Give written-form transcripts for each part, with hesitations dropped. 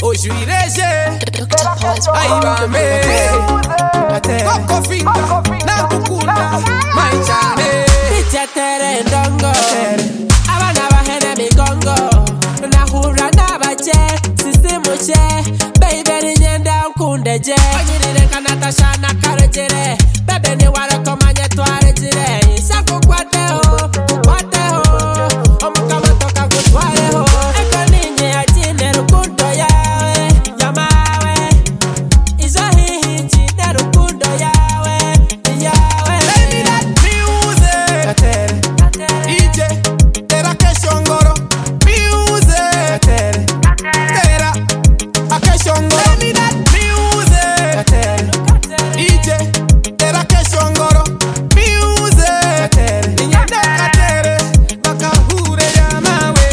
Hoje ireje Aibame Coco finta Na kukunda Maichane Tere ndongo Abana bahene migongo Nahura nabache Sisi muche Baby ni nyenda nkundeje Onyirire kanatasha na karejire Bebe ni wareko manye tuarejire Isaku kwateho Kwateho Omukama toka kutwareho Eko ninye ajine rukundo yawe Yamawe Izo hihi jine rukundo yawe Yawe Play me that music DJ Tera keshongoro Music Tera akeshongoro Play me that music DJ Tera keshongoro Music Inyande katere Bakahure ya mawe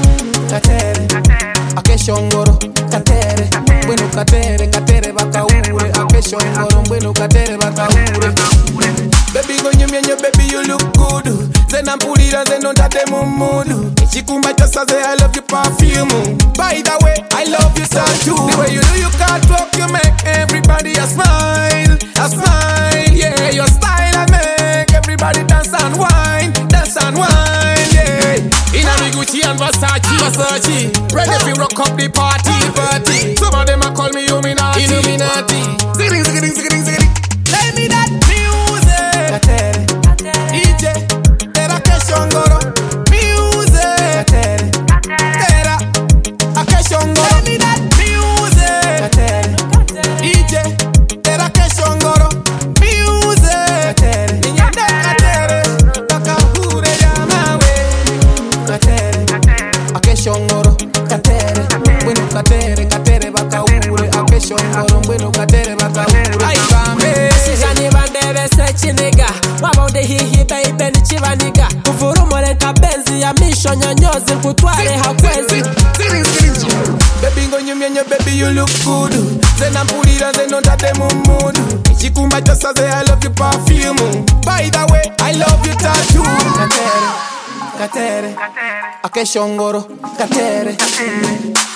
Akeshongoro Katere Bueno katere bakahure Akeshongoro Bueno katere bakahure Baby go nyumyenye baby you look good Zena mpulira zeno ndate mumudu Chikumba say I love your perfume By the way I love you so too The way you do you can't walk you make everybody a smile Yeah your style I make everybody dance and wine yeah Inna the Gucci and Versace Ready if you rock up the party Some of them a call me Illuminati Ziggy Play me that music DJ Tera keshongoro Music Tera akeshongoro Play me that music DJ Tera keshongoro Music Inyande katere Bakahure ya mawe Akeshongoro Katere Bueno katere bakahure Akeshongoro Bueno katere bakahure Aibame Shizani bandebe sechi nigga Wabonde hihi baby ni chiva nigga Kufurumole kabenzi ya misho nyonyozi Kutware hakwezi Baby go nyumyenye baby you look good Zena mpulira zeno ndate mumudu Chikumba say I love your perfume By the way I love your tattoo Katere Akeshongoro Katere